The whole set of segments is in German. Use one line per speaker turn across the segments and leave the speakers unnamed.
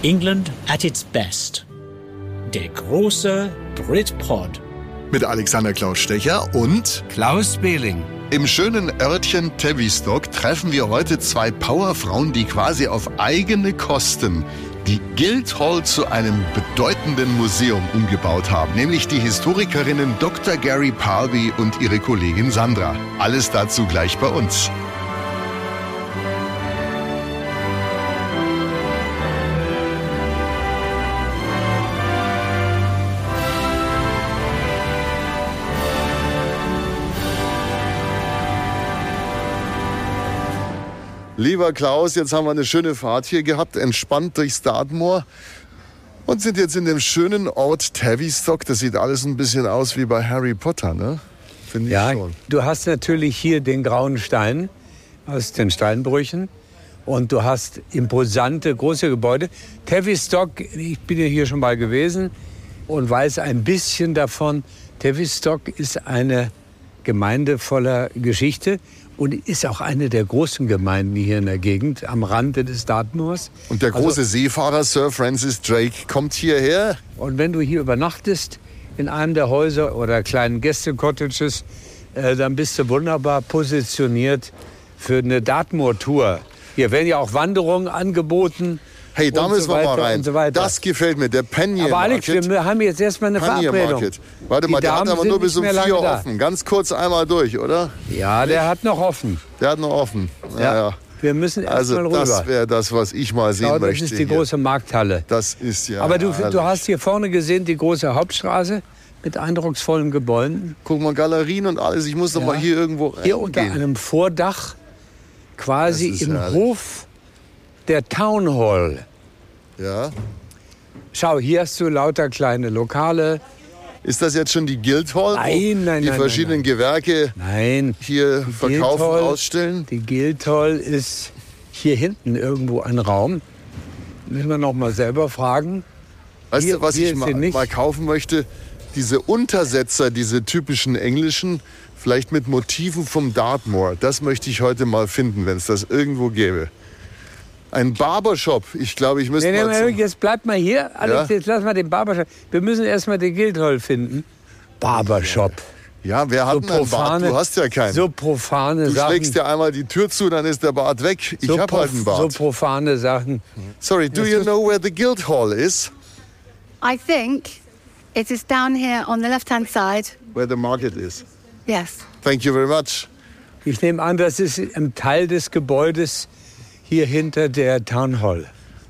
England at its best. Der große Britpod.
Mit Alexander Klaus Stecher und
Klaus Behling.
Im schönen Örtchen Tavistock treffen wir heute zwei Powerfrauen, die quasi auf eigene Kosten die Guildhall zu einem bedeutenden Museum umgebaut haben, nämlich die Historikerinnen Dr. Gary Parlby und ihre Kollegin Sandra. Alles dazu gleich bei uns. Lieber Klaus, jetzt haben wir eine schöne Fahrt hier gehabt, entspannt durchs Dartmoor und sind jetzt in dem schönen Ort Tavistock. Das sieht alles ein bisschen aus wie bei Harry Potter, ne? Finde ich schon.
Du hast natürlich hier den grauen Stein aus den Steinbrüchen und du hast imposante große Gebäude. Tavistock, ich bin ja hier schon mal gewesen und weiß ein bisschen davon. Tavistock ist eine Gemeinde voller Geschichte. Und ist auch eine der großen Gemeinden hier in der Gegend, am Rande des Dartmoors.
Und der große Seefahrer Sir Francis Drake kommt hierher.
Und wenn du hier übernachtest, in einem der Häuser oder kleinen Gäste-Cottages, dann bist du wunderbar positioniert für eine Dartmoor-Tour. Hier werden ja auch Wanderungen angeboten.
Hey, da müssen wir mal rein.
So das
gefällt mir, der Panier
Aber Alex,
Market.
Wir haben jetzt erstmal eine Verabredung.
Warte mal, der hat aber nur bis um 4
da.
offen. Ganz kurz einmal durch, oder?
Ja, der hat noch offen.
Der hat noch offen. Ja.
Wir müssen erst mal rüber.
Das wäre das, was ich mal sehen möchte.
Das ist die große Markthalle.
Das ist ja.
Aber du hast hier vorne gesehen die große Hauptstraße mit eindrucksvollen Gebäuden.
Guck mal, Galerien und alles. Ich muss doch mal hier irgendwo reingehen.
Hier unter einem Vordach, quasi im Hof der Town Hall.
Ja.
Schau, hier hast du lauter kleine Lokale.
Ist das jetzt schon die Guildhall?
Nein.
Die verschiedenen Gewerke hier verkaufen, ausstellen?
Die Guildhall ist hier hinten irgendwo ein Raum. Müssen wir noch mal selber fragen.
Weißt du, was ich mal kaufen möchte? Diese Untersetzer, diese typischen englischen, vielleicht mit Motiven vom Dartmoor. Das möchte ich heute mal finden, wenn es das irgendwo gäbe. Ein Barbershop. Ich glaube, ich müsste
jetzt bleib mal hier. Alex, jetzt lass mal den Barbershop. Wir müssen erst mal den Guildhall finden. Barbershop.
Ja, wer hat einen Bart? Du hast ja keinen.
So profane Sachen.
Du schlägst ja einmal die Tür zu, dann ist der Bart weg. Ich habe halt einen Bart.
So profane Sachen.
Sorry, do you know where the Guildhall is?
I think it is down here on the left-hand side.
Where the market is.
Yes.
Thank you very much.
Ich nehme an, das ist ein Teil des Gebäudes hier hinter der Town Hall.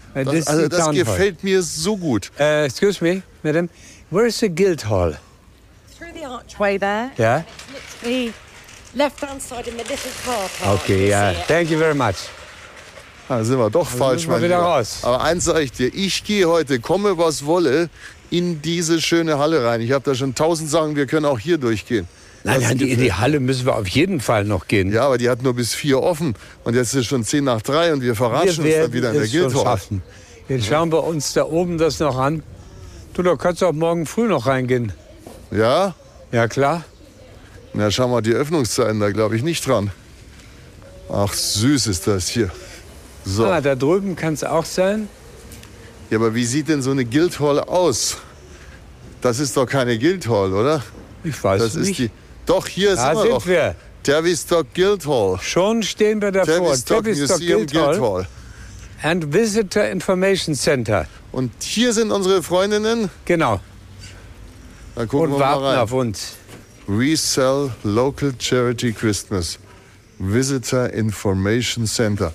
Das gefällt mir so gut.
Excuse me, madam. Where is the Guildhall?
Through the archway there.
Yeah.
The left-hand side in the little car park.
Okay, ja. Thank you very much.
Da sind wir doch falsch, mein
wieder
Lieber.
raus.
Aber eins sage ich dir, ich gehe heute, komme was wolle, in diese schöne Halle rein. Ich habe da schon 1000 Sachen, wir können auch hier durchgehen.
Nein, in die Halle müssen wir auf jeden Fall noch gehen.
Ja, aber die hat nur bis 4 offen. Und jetzt ist es schon 10 nach 3 und wir verratschen uns dann wieder in der Guildhall.
Jetzt schauen wir uns da oben das noch an. Du, da kannst du auch morgen früh noch reingehen.
Ja?
Ja, klar.
Na, schau mal, die Öffnungszeiten, da glaube ich nicht dran. Ach, süß ist das hier. So.
Ah, da drüben kann es auch sein.
Ja, aber wie sieht denn so eine Guildhall aus? Das ist doch keine Guildhall, oder?
Ich weiß
das
nicht.
Ist doch, hier sind wir. Tavistock Guildhall.
Schon stehen wir davor.
Tavistock Museum Guildhall.
And Visitor Information Center.
Und hier sind unsere Freundinnen?
Genau.
Dann gucken
und
wir
warten
mal rein.
auf uns.
We sell local charity Christmas. Visitor Information Center.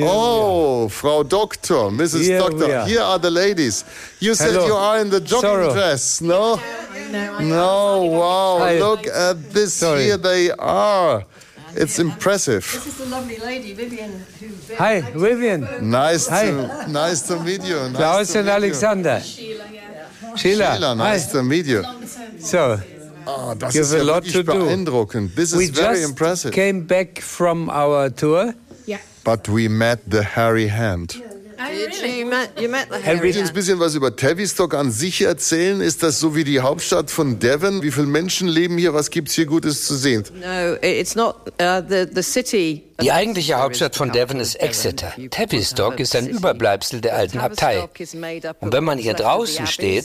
Frau Doktor, Mrs. Doctor. Here are the ladies. You said you are in the jogging dress, no? No, wow.
Hi.
Look at this. Here they are. It's impressive.
This is the lovely lady, Vivian.
Hi, Vivian.
Nice to meet you.
Klaus und Alexander. Sheila,
nice to meet you.
So.
Oh, das ist ja wirklich beeindruckend. This is very impressive.
We just came back from our tour.
Yeah.
But we met the hairy hand.
You met the
Willst du uns ein bisschen was über Tavistock an sich erzählen? Ist das so wie die Hauptstadt von Devon? Wie viele Menschen leben hier? Was gibt's hier Gutes zu sehen?
No, it's not the city.
Die eigentliche Hauptstadt von Devon ist Exeter. Tavistock ist ein Überbleibsel der alten Abtei. Und wenn man hier draußen steht,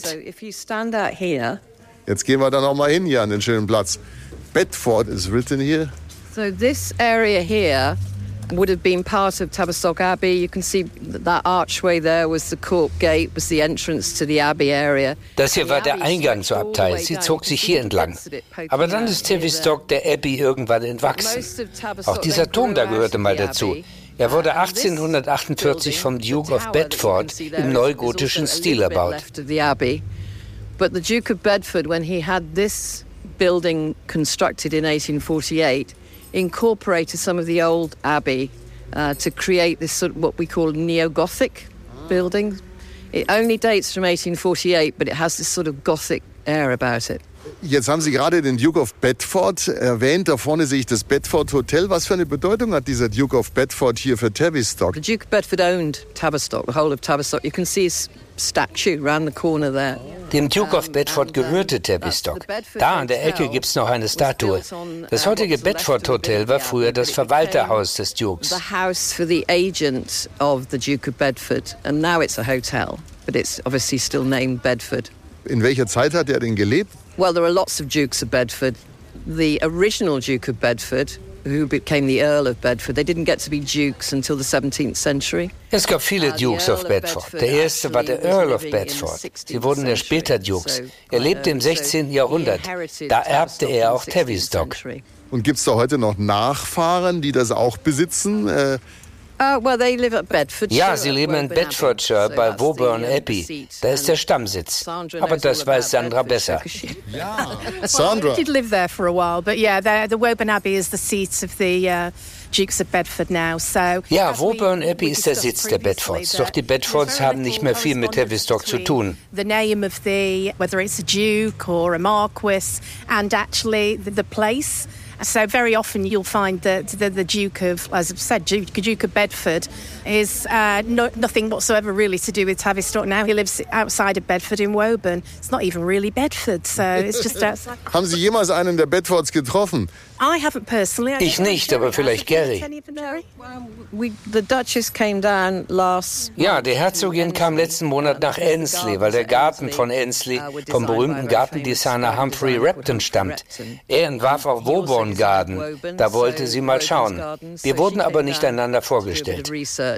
Jetzt gehen wir da noch mal hin hier an den schönen Platz. Bedford is written here.
So this area here would have been part of Tavistock Abbey. You can see that archway there was the court gate, was the entrance to the Abbey area.
das hier war der Eingang zur Abtei. Sie zog sich hier entlang. Aber dann ist Tavistock der Abbey irgendwann entwachsen. Auch dieser Turm da gehörte mal dazu. Er wurde 1848 vom Duke of Bedford im neugotischen Stil erbaut.
But the Duke of Bedford, when he had this building constructed in 1848, incorporated some of the old abbey to create this sort of what we call neo-Gothic building. It only dates from 1848, but it has this sort of Gothic air about it.
Jetzt haben Sie gerade den Duke of Bedford erwähnt. Da vorne sehe ich das Bedford Hotel. Was für eine Bedeutung hat dieser Duke of Bedford hier für Tavistock?
The Duke of Bedford owned Tavistock, the whole of Tavistock. You can see his statue around the corner there.
Dem Duke of Bedford gehörte Tavistock. Da an der Ecke gibt's noch eine Statue. Das heutige Bedford Hotel war früher das Verwalterhaus des Dukes.
The house for the agent of the Duke of Bedford, and now it's a hotel, but it's obviously still named Bedford.
In welcher Zeit hat er denn gelebt?
Well, there are lots of Dukes of Bedford. The original Duke of Bedford, who became the Earl of Bedford, they didn't get to be dukes until the 17th century.
Es gab viele Dukes of Bedford. Der erste war der Earl of Bedford. Sie wurden ja später Dukes. Er lebte im 16. Jahrhundert. Da erbte er auch Tavistock.
Und gibt's da heute noch Nachfahren, die das auch besitzen?
Well, they live at Bedfordshire.
Ja, sie leben in Bedfordshire bei Woburn Abbey. Da ist der Stammsitz. Aber das weiß Sandra besser.
Sandra.
I did live there for a while, but yeah, the Woburn Abbey is the seat of the Dukes of Bedford now. So
Ja, Woburn Abbey ist der Sitz der Bedfords. Doch die Bedfords haben nicht mehr viel mit Tavistock zu tun.
The name of whether it's a duke or a marquis, and actually the place. So very often you'll find that the Duke of, as I've said, Duke of Bedford is nothing whatsoever really to do with Tavistock now. He lives outside of Bedford in Woburn. It's not even really Bedford, so it's just outside.
Haben Sie jemals einen der Bedfords getroffen?
I haven't personally.
Ich nicht, aber vielleicht Gary.
The Duchess came down last.
Ja, die Herzogin kam letzten Monat nach Ensley, weil der Garten von Ensley vom berühmten Gartendesigner Humphrey Repton stammt. Er entwarf auch Woburn Garden. Da wollte sie mal schauen. Wir wurden aber nicht einander vorgestellt.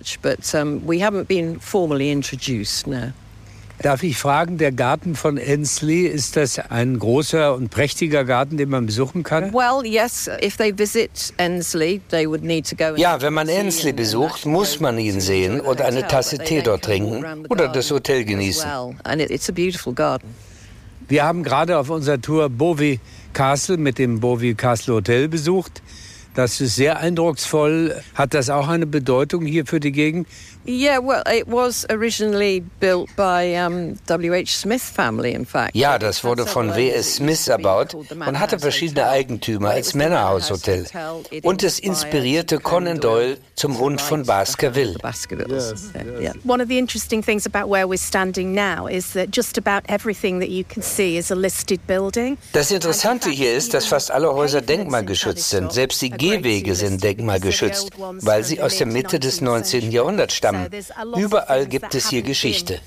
Darf ich fragen, der Garten von Ensley, ist das ein großer und prächtiger Garten, den man besuchen kann?
Well, yes, if they visit Ensley, they would need to go.
Ja, wenn man Ensley besucht, muss man ihn sehen und eine Tasse Tee dort trinken oder das Hotel genießen.
And it's a beautiful garden.
Wir haben gerade auf unserer Tour Bovey Castle mit dem Bovey Castle Hotel besucht. Das ist sehr eindrucksvoll. Hat das auch eine Bedeutung hier für die Gegend?
Yeah, well, it was originally built by W.H. Smith family, in fact.
Ja, das wurde von W.S. Smith erbaut und hatte verschiedene Eigentümer als Männerhaushotel. Und es inspirierte Conan Doyle zum Hund von Baskerville.
One of the interesting things about where we're standing now is that just about everything that you can see is a listed building.
Das Interessante hier ist, dass fast alle Häuser denkmalgeschützt sind. Selbst die Gehwege sind denkmalgeschützt, weil sie aus der Mitte des 19. Jahrhunderts stammen. Überall gibt es hier Geschichte.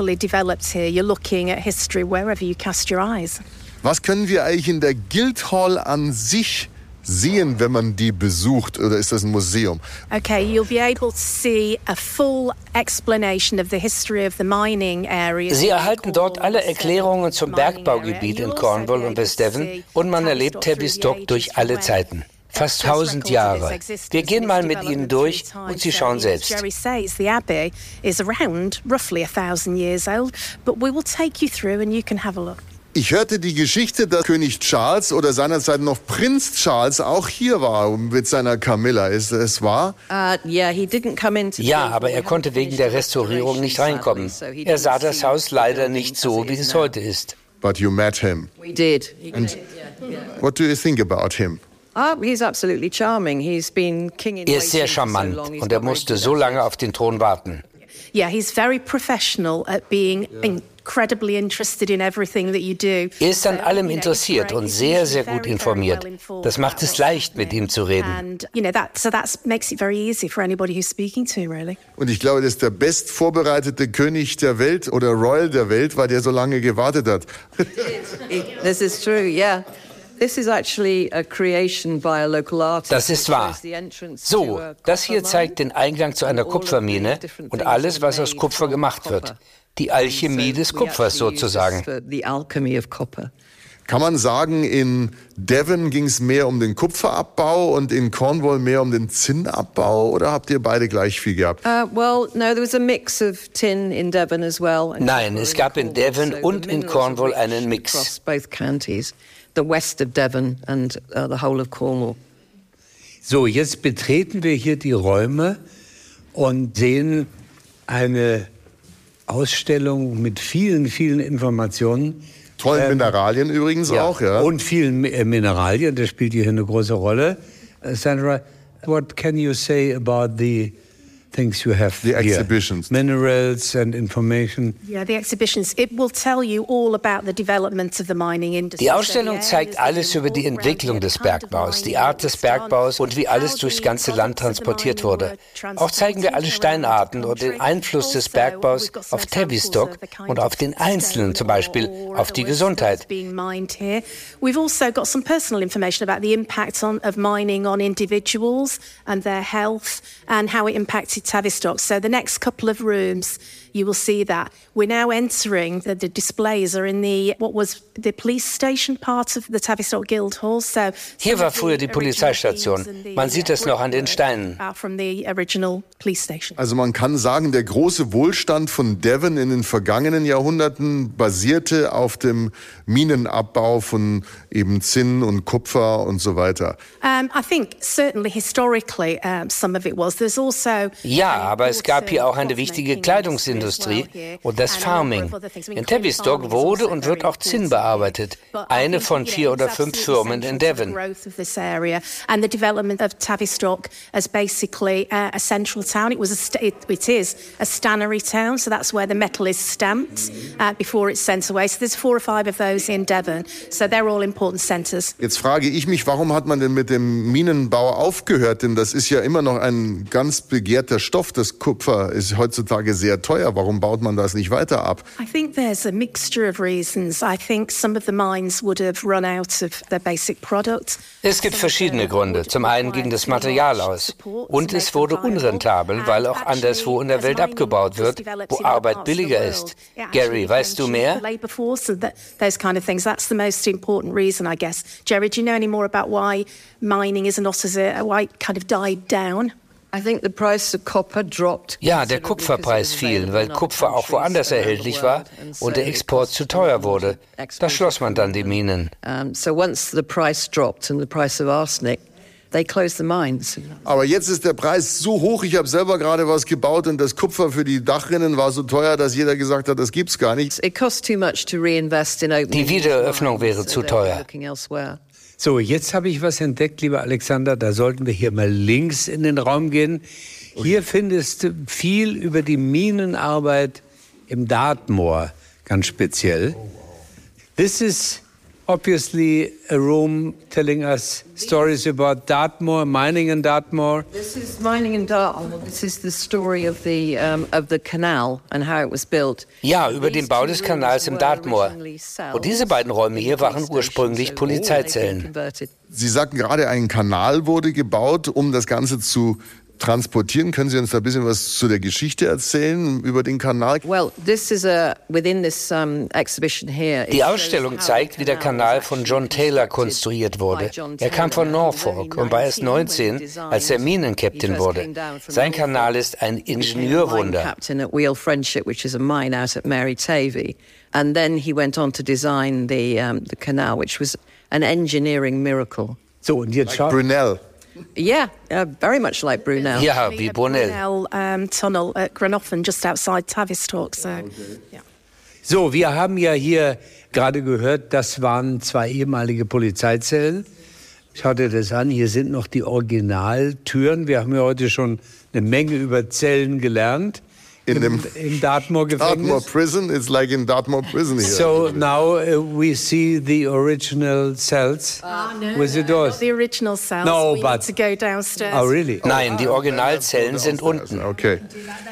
Was können wir eigentlich in der Guildhall an sich sehen, wenn man die besucht, oder ist das ein Museum?
Okay, you'll be able to see a full explanation of the history of the mining area.
Sie erhalten dort alle Erklärungen zum Bergbaugebiet in Cornwall und West Devon und man erlebt Tavistock durch alle Zeiten. Fast 1000 Jahre. Wir gehen mal mit Ihnen durch und Sie schauen selbst.
Jerry says the Abbey is around roughly 1000 years old, but we will take you through and you can have a look.
Ich hörte die Geschichte, dass König Charles oder seinerzeit noch Prinz Charles auch hier war mit seiner Camilla. Ist es wahr?
Ja, aber er konnte wegen der Restaurierung nicht reinkommen. Er sah das Haus leider nicht so, wie es heute ist.
But you met him.
We did.
And what do you think about him?
He's absolutely charming. He's been king in
Er ist sehr charmant und er musste so lange auf den Thron warten.
Yeah, he's very professional at being incredibly interested in everything that you do.
Er ist an allem interessiert und sehr, sehr gut informiert. Das macht es leicht, mit ihm zu reden.
And, that makes it very easy for anybody who's speaking to, really.
Und ich glaube, das ist der best vorbereitete König der Welt oder Royal der Welt, weil der so lange gewartet hat.
This is true, yeah. This is actually a creation by a local artist.
Das ist wahr. So, das hier zeigt den Eingang zu einer Kupfermine und alles, was aus Kupfer gemacht wird. Die Alchemie des Kupfers sozusagen.
Kann man sagen, in Devon ging es mehr um den Kupferabbau und in Cornwall mehr um den Zinnabbau, oder habt ihr beide gleich viel gehabt?
Nein, es gab in Devon und in Cornwall einen Mix.
The west of Devon and the whole of Cornwall.
So, jetzt betreten wir hier die Räume und sehen eine Ausstellung mit vielen, vielen Informationen.
Tollen Mineralien übrigens auch, ja.
Und vielen Mineralien, das spielt hier eine große Rolle. Sandra, what can you say about the things you have
the exhibitions?
Minerals and information.
Yeah, the exhibitions. It will tell you all about the development of the mining industry.
Die Ausstellung zeigt alles über die Entwicklung des Bergbaus, die Art des Bergbaus und wie alles durchs ganze Land transportiert wurde. Auch zeigen wir alle Steinarten und den Einfluss des Bergbaus auf Tavistock und auf den Einzelnen, zum Beispiel auf die Gesundheit.
We've also got some personal information about the impact of mining on individuals and their health and how it impacted Tavistock. So the next couple of rooms, you will see that. We're now entering, the displays are in what was the police station part of the Tavistock Guildhall. So
hier war früher die Polizeistation. Man sieht es noch an den Steinen.
From the original police station.
Also man kann sagen, der große Wohlstand von Devon in den vergangenen Jahrhunderten basierte auf dem Minenabbau von eben Zinn und Kupfer und so weiter.
I think certainly historically some of it was. There's also
ja, aber es gab hier auch eine wichtige Kleidungsindustrie und das Farming. In Tavistock wurde und wird auch Zinn bearbeitet. Eine von 4 oder 5 Firmen in Devon.
And the development of Tavistock as basically a central town. It is a stannery town, so that's where the metal is stamped before it's sent away. So there's 4 or 5 of those in Devon. So they're all important centers.
Jetzt frage ich mich, warum hat man denn mit dem Minenbau aufgehört? Denn das ist ja immer noch ein ganz begehrter Stoff. Das Kupfer ist heutzutage sehr teuer. Warum baut man das nicht weiter ab?
I think there's a mixture of reasons. I think some of the mines would have run out of their basic product.
Es gibt verschiedene Gründe. Zum einen ging das Material aus. Und es wurde unrentabel, weil auch anderswo in der Welt abgebaut wird, wo Arbeit billiger ist. Gary, weißt du mehr?
Those kind of things. That's the most important reason, I guess. Jerry, do you know any more about why mining is not why it kind of died down?
I think the price of copper dropped.
Ja, der Kupferpreis fiel, weil Kupfer auch woanders erhältlich war und der Export zu teuer wurde. Da schloss man dann die Minen.
So once the price dropped and the price of arsenic, they closed the mines.
Aber jetzt ist der Preis so hoch, ich habe selber gerade was gebaut und das Kupfer für die Dachrinnen war so teuer, dass jeder gesagt hat, das gibt's gar nicht.
It costs too much to reinvest in opening.
Die Wiedereröffnung wäre zu teuer.
So, jetzt habe ich was entdeckt, lieber Alexander, da sollten wir hier mal links in den Raum gehen. Hier findest du viel über die Minenarbeit im Dartmoor, ganz speziell. This is obviously a room telling us stories about Dartmoor, mining in Dartmoor.
This is mining in Dartmoor. This is the story of the canal and how it was built.
Ja, über den Bau des Kanals im Dartmoor. Und diese beiden Räume hier waren ursprünglich Polizeizellen.
Sie sagten gerade, ein Kanal wurde gebaut, um das Ganze zu transportieren. Können Sie uns da ein bisschen was zu der Geschichte erzählen über den Kanal?
Well, this is within this exhibition here.
Die Ausstellung zeigt, wie der Kanal von John Taylor konstruiert wurde. Er kam von Norfolk und war erst 19, als er Minenkapitän wurde. Sein Kanal ist ein Ingenieurwunder.
Captain at Wheel Friendship, which is a mine out at Mary Tavy, and then he went on to design the canal, which was an engineering miracle.
So, und jetzt schaut
Brunel.
Yeah, very much like Brunel.
Ja, wie Brunel.
Tunnel at Granophan, just outside Tavistock.
So, wir haben ja hier gerade gehört, das waren 2 ehemalige Polizeizellen. Schaut ihr das an, hier sind noch die Originaltüren. Wir haben ja heute schon eine Menge über Zellen gelernt. im Dartmoor-Gefängnis.
Dartmoor Prison, it's like in Dartmoor Prison here.
So now we see the original cells with the doors.
The original cells.
No,
we
but
need to go downstairs.
Oh, really?
Nein, die Originalzellen sind unten.
Okay.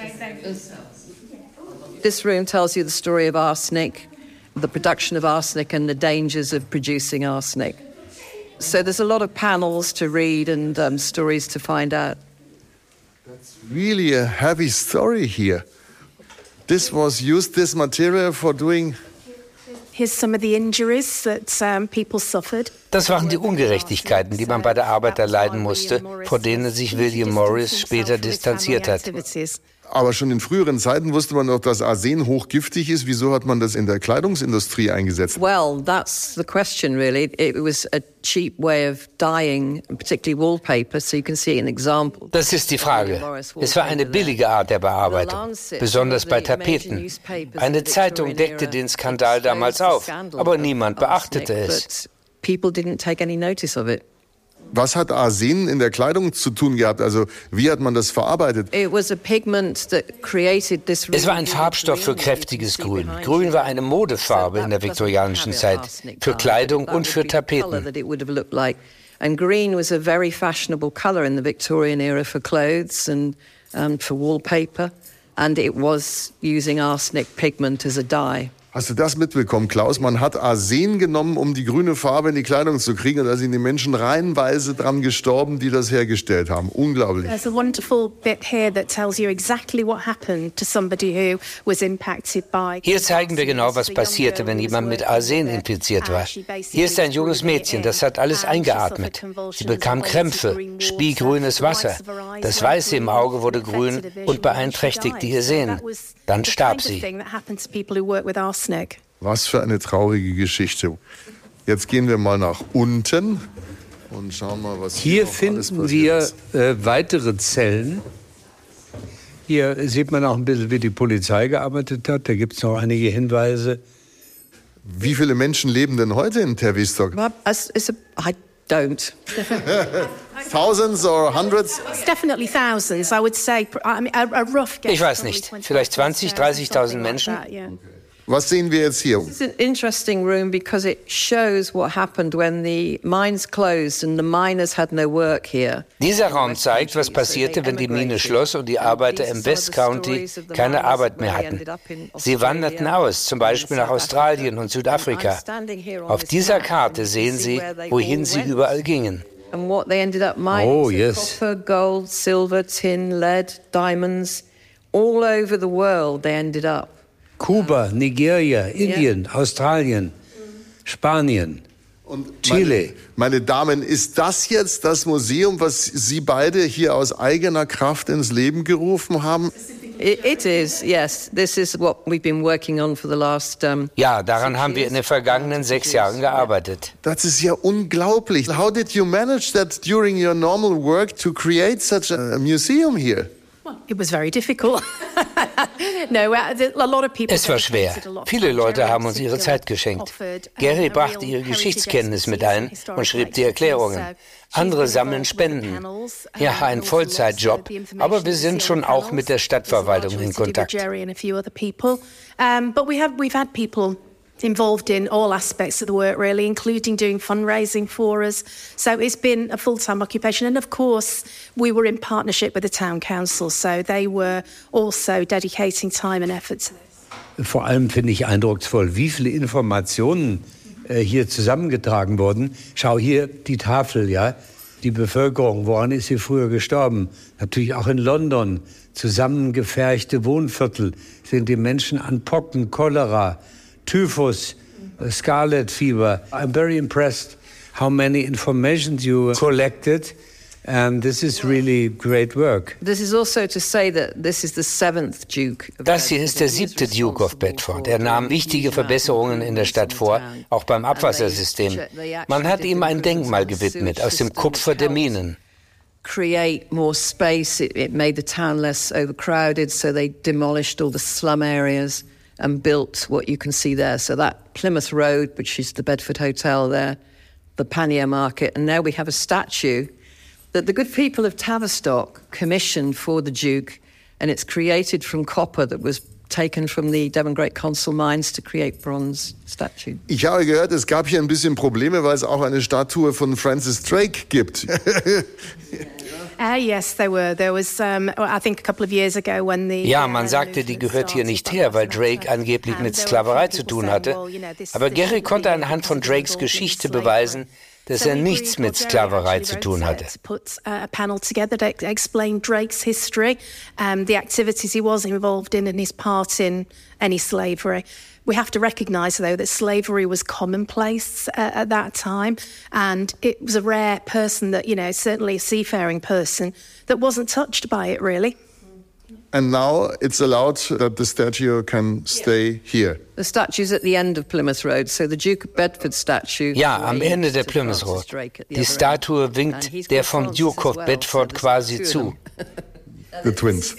This room tells you the story of arsenic, the production of arsenic and the dangers of producing arsenic. So there's a lot of panels to read and stories to find out.
Really a heavy story here. This material for doing...
Here's some of the injuries that people suffered.
Das waren die Ungerechtigkeiten, die man bei der Arbeit erleiden musste, vor denen sich William Morris später distanziert hat.
Aber schon in früheren Zeiten wusste man doch, dass Arsen hochgiftig ist. Wieso hat man das in der Kleidungsindustrie eingesetzt?
Well, that's the question, really. It was a cheap way of dyeing, particularly wallpaper, so you can see an example.
Das ist die Frage. Es war eine billige Art der Bearbeitung, besonders bei Tapeten. Eine Zeitung deckte den Skandal damals auf, aber niemand beachtete es.
People didn't take any notice of it.
Was hat Arsen in der Kleidung zu tun gehabt? Also wie hat man das verarbeitet?
Es
war ein Farbstoff für kräftiges Grün. Grün war eine Modefarbe in der viktorianischen Zeit, für Kleidung und für Tapeten.
And green was a very fashionable color in the Victorian era for clothes and for wallpaper, and it was using arsenic pigment as a dye.
Hast du das mitbekommen, Klaus? Man hat Arsen genommen, um die grüne Farbe in die Kleidung zu kriegen. Und da sind die Menschen reihenweise dran gestorben, die das hergestellt haben. Unglaublich.
There's a wonderful bit here that tells you exactly what happened to somebody who was impacted by...
Hier zeigen wir genau, was passierte, wenn jemand mit Arsen infiziert war. Hier ist ein junges Mädchen, das hat alles eingeatmet. Sie bekam Krämpfe, spie grünes Wasser. Das Weiße im Auge wurde grün und beeinträchtigte ihr Sehen. Dann starb sie.
Was für eine traurige Geschichte. Jetzt gehen wir mal nach unten und schauen mal, was
hier finden wir weitere Zellen. Hier sieht man auch ein bisschen, wie die Polizei gearbeitet hat. Da gibt es noch einige Hinweise.
Wie viele Menschen leben denn heute in Tavistock?
I don't.
Thousands or hundreds?
It's definitely thousands, I would say. I mean, a rough guess.
Ich weiß nicht, vielleicht 20.000, 30.000 Menschen.
Was sehen wir jetzt hier?
It's an interesting room because it shows what happened when the mines closed and the miners had no work here.
Dieser Raum zeigt, was passierte, wenn die Mine schloss und die Arbeiter im West County keine Arbeit mehr hatten. Sie wanderten aus, zum Beispiel nach Australien und Südafrika. Auf dieser Karte sehen Sie, wohin sie überall gingen.
And what they ended up mining,
yes.
copper, gold, silver, tin, lead, diamonds, all over the world they ended up.
Kuba, Nigeria, Indien, Australien, Spanien,
und
Chile.
Meine Damen, ist das jetzt das Museum, was Sie beide hier aus eigener Kraft ins Leben gerufen haben?
It is, yes. This is what we've been working on for the last
Ja, daran haben wir in den vergangenen 6 Jahren gearbeitet.
Das ist ja unglaublich. How did you manage that during your normal work to create such a museum here?
It was very difficult. No, a lot of people.
Es war schwer. Viele Leute haben uns ihre Zeit geschenkt. Gary brachte ihre Geschichtskenntnis mit ein und schrieb die Erklärungen. Andere sammeln Spenden. Ja, ein Vollzeitjob, aber wir sind schon auch mit der Stadtverwaltung in Kontakt.
But we've had people involved in all aspects of the work, really, including doing fundraising for us. So it's been a full-time occupation. And of course, we were in partnership with the town council, so they were also dedicating time and effort to this.
Vor allem finde ich eindrucksvoll, wie viele Informationen hier zusammengetragen wurden. Schau hier die Tafel, ja. Die Bevölkerung, woran ist sie früher gestorben? Natürlich auch in London. Zusammengepferchte Wohnviertel sind die Menschen an Pocken, Cholera, Typhus, Scarlet Fever. I'm very impressed how many information you collected, and this is really great work.
This is also to say that this is the 7th Duke.
Das hier ist der 7. Duke of Bedford. Er nahm wichtige Verbesserungen in der Stadt vor, auch beim Abwassersystem. Man hat ihm ein Denkmal gewidmet aus dem Kupfer der Minen.
Create more space. It made the town less overcrowded, so they demolished all the slum areas and built what you can see there. So that Plymouth Road, which is the Bedford Hotel there, the Pannier Market, and now we have a statue that the good people of Tavistock commissioned for the Duke and it's created from copper that was taken from the Devon Great Consul mines to create bronze statue.
Ich habe gehört, es gab hier ein bisschen Probleme, weil es auch eine Statue von Francis Drake gibt.
Yes, there were. There was, I think, a couple of years ago when the.
Ja, man sagte, die gehört hier nicht her, weil Drake angeblich mit Sklaverei zu tun hatte. Aber Gehry konnte anhand von Drakes Geschichte beweisen, dass er nichts mit Sklaverei zu tun hatte.
Put a panel together to explain Drake's history, the activities he was involved in, and his part in any slavery. We have to recognise, though, that slavery was commonplace at that time, and it was a rare person that, certainly a seafaring person, that wasn't touched by it, really.
And now it's allowed that the statue can stay here.
The statue's at the end of Plymouth Road, so the Duke of Bedford statue.
Ja, am Ende der Plymouth Road. Die Statue winkt der vom Duke of Bedford quasi zu.
The twins.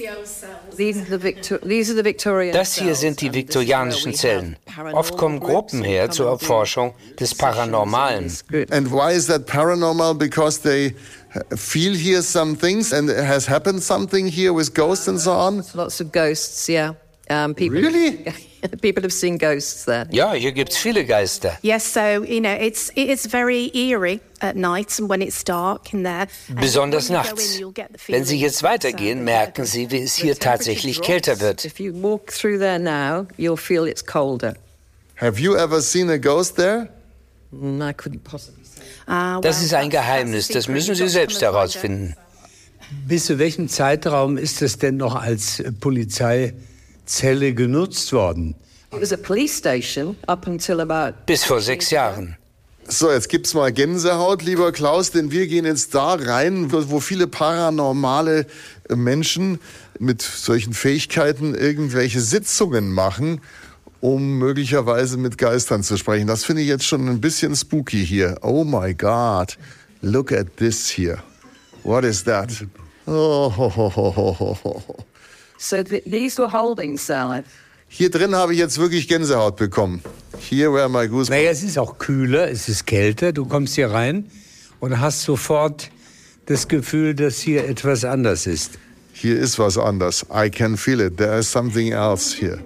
Das hier sind die viktorianischen Zellen. Oft kommen Gruppen her zur Erforschung des Paranormalen.
And why is that paranormal? Because they feel here some things and it has happened something here with ghosts and so on?
Lots of ghosts, yeah.
Really?
People have seen ghosts there.
Ja, hier gibt's viele Geister.
Yes, so, it is very eerie at night and when it's dark in there.
Besonders nachts. Wenn Sie jetzt weitergehen, merken Sie, wie es hier tatsächlich kälter wird.
If you walk through there now, you'll feel it's colder.
Have you ever seen a ghost there?
I couldn't possibly say.
Das ist ein Geheimnis, das müssen Sie selbst herausfinden.
Bis zu welchem Zeitraum ist es denn noch als Polizeizelle genutzt worden?
It was a police station up until about.
Bis vor 6 Jahren.
So, jetzt gibt's mal Gänsehaut, lieber Klaus, denn wir gehen jetzt da rein, wo viele paranormale Menschen mit solchen Fähigkeiten irgendwelche Sitzungen machen, um möglicherweise mit Geistern zu sprechen. Das finde ich jetzt schon ein bisschen spooky hier. Oh my God, look at this here. What is that? Oh, ho, ho, ho, ho, ho.
So these were holding cells.
Hier drin habe ich jetzt wirklich Gänsehaut bekommen. Here were my goosebumps.
Naja, es ist auch kühler, es ist kälter. Du kommst hier rein und hast sofort das Gefühl, dass hier etwas anders ist.
Hier ist was anders. I can feel it. There is something else here.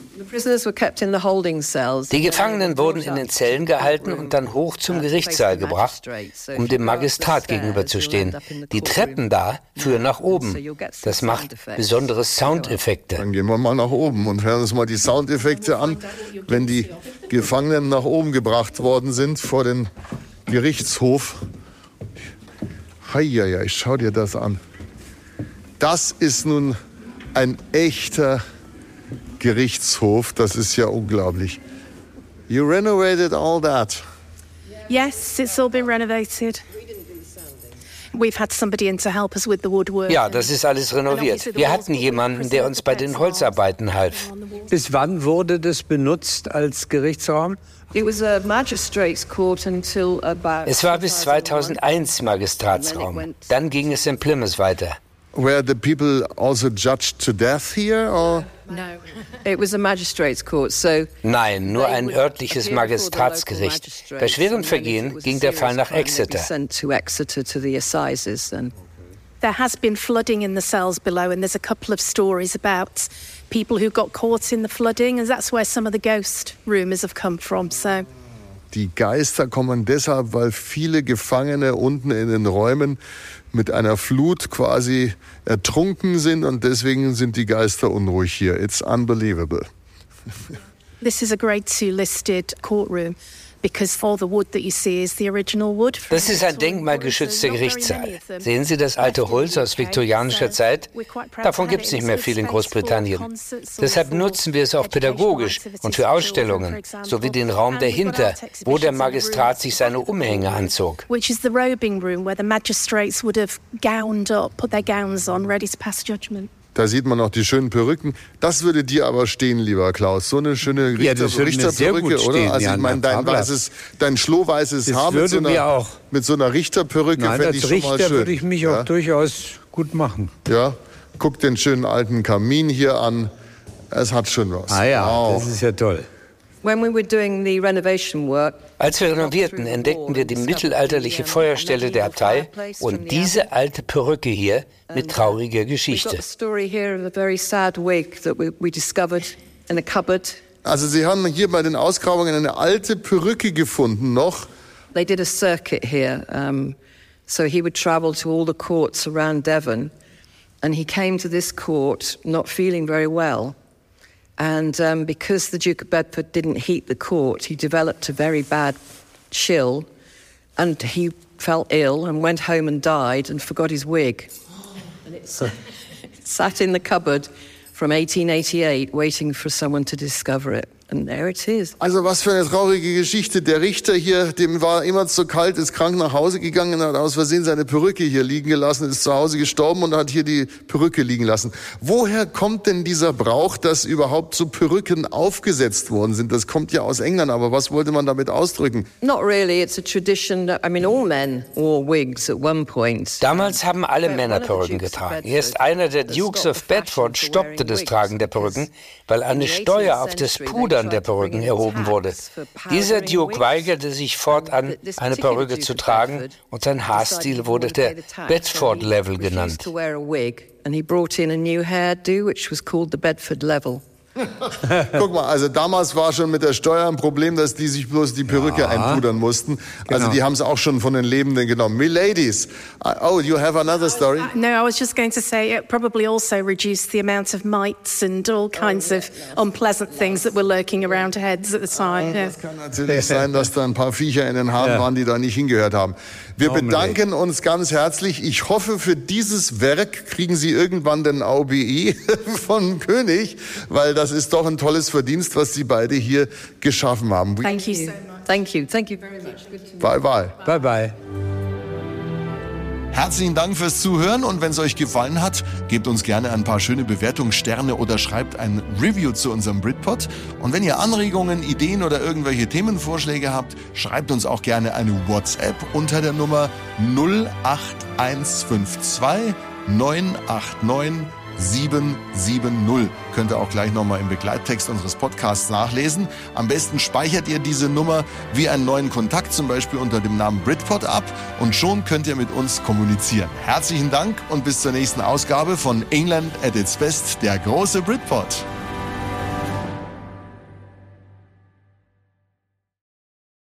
Die Gefangenen wurden in den Zellen gehalten und dann hoch zum Gerichtssaal gebracht, um dem Magistrat gegenüberzustehen. Die Treppen da führen nach oben. Das macht besondere Soundeffekte.
Dann gehen wir mal nach oben und hören uns mal die Soundeffekte an, wenn die Gefangenen nach oben gebracht worden sind vor den Gerichtshof. Heieiei, schau dir das an. Das ist nun ein echter Gerichtshof, das ist ja unglaublich. You renovated all that?
Yes, it's all been renovated. We've had somebody in to help us with the woodwork.
Ja, das ist alles renoviert. Wir hatten jemanden, der uns bei den Holzarbeiten half.
Bis wann wurde das benutzt als Gerichtsraum?
It was a magistrates court until about.
Es war bis 2001 Magistratsraum. Dann ging es in Plymouth weiter.
Were the people also judged to death here, or?
No, it was a magistrates court, so.
Nein, nur ein örtliches Magistratsgericht. Bei schweren Vergehen ging der Fall nach Exeter.
There has been flooding in the cells below, and there's a couple of stories about people who got caught in the flooding, and that's where some of the ghost rumours have come from. So.
Die Geister kommen deshalb, weil viele Gefangene unten in den Räumen mit einer Flut quasi ertrunken sind und deswegen sind die Geister unruhig hier. It's unbelievable.
This is a Grade 2 listed courtroom. Because all the wood that you see is the original wood.
Das ist ein denkmalgeschützter Gerichtssaal. Sehen Sie das alte Holz aus viktorianischer Zeit? Davon gibt es nicht mehr viel in Großbritannien. Deshalb nutzen wir es auch pädagogisch und für Ausstellungen, sowie den Raum dahinter, wo der Magistrat sich seine Umhänge anzog.
Which is the robing room where the magistrates would have gowned up, put their gowns on, ready to pass judgment.
Da sieht man noch die schönen Perücken. Das würde dir aber stehen, lieber Klaus. So eine schöne Richterperücke, oder? Also ich meine, dein schlohweißes Haar mit so einer Richterperücke fände ich schon mal schön.
Als Richter würde ich mich auch durchaus gut machen.
Ja, guck den schönen alten Kamin hier an. Es hat schon was.
Ah ja, wow. Das ist ja toll.
Als wir renovierten, entdeckten wir die mittelalterliche Feuerstelle der Abtei und diese alte Perücke hier mit trauriger Geschichte.
Also Sie haben hier bei den Ausgrabungen eine alte Perücke gefunden noch.
They did a circuit here, so he would travel to all the courts around Devon, and he came to this court not feeling very well. And because the Duke of Bedford didn't heat the court, he developed a very bad chill, and he felt ill and went home and died and forgot his wig. And it sat in the cupboard from 1888, waiting for someone to discover it. And there it is.
Also was für eine traurige Geschichte. Der Richter hier, dem war immer zu kalt, ist krank nach Hause gegangen, hat aus Versehen seine Perücke hier liegen gelassen, ist zu Hause gestorben und hat hier die Perücke liegen lassen. Woher kommt denn dieser Brauch, dass überhaupt so Perücken aufgesetzt worden sind? Das kommt ja aus England, aber was wollte man damit ausdrücken?
Not really, it's a tradition. I mean, all men wore wigs at one point.
Damals haben alle Männer Perücken getragen. Erst einer der Dukes of Bedford stoppte das Tragen der Perücken, weil eine Steuer auf das Pudern der Perücken erhoben wurde. Dieser Duke weigerte sich fortan, eine Perücke zu tragen und sein Haarstil wurde der Bedford-Level genannt.
And he brought in a new hairdo, which was called the Bedford Level.
Guck mal, also damals war schon mit der Steuer ein Problem, dass die sich bloß die Perücke einpudern mussten. Also die haben es auch schon von den Lebenden genommen. Miladies, oh, you have another story?
No, I was just going to say it probably also reduced the amount of mites and all kinds of unpleasant things that were lurking around heads at the time. Yeah.
Das kann natürlich sein, dass da ein paar Viecher in den Haaren waren, die da nicht hingehört haben. Wir bedanken uns ganz herzlich. Ich hoffe, für dieses Werk kriegen Sie irgendwann den AOBI von König, weil das ist doch ein tolles Verdienst, was Sie beide hier geschaffen haben.
Thank you so much.
Thank you very much.
Bye bye.
Bye bye.
Herzlichen Dank fürs Zuhören und wenn es euch gefallen hat, gebt uns gerne ein paar schöne Bewertungen, Sterne oder schreibt ein Review zu unserem Britpod. Und wenn ihr Anregungen, Ideen oder irgendwelche Themenvorschläge habt, schreibt uns auch gerne eine WhatsApp unter der Nummer 08152 989 770. Könnt ihr auch gleich nochmal im Begleittext unseres Podcasts nachlesen. Am besten speichert ihr diese Nummer wie einen neuen Kontakt, zum Beispiel unter dem Namen Britpod ab und schon könnt ihr mit uns kommunizieren. Herzlichen Dank und bis zur nächsten Ausgabe von England at its Best, der große Britpod.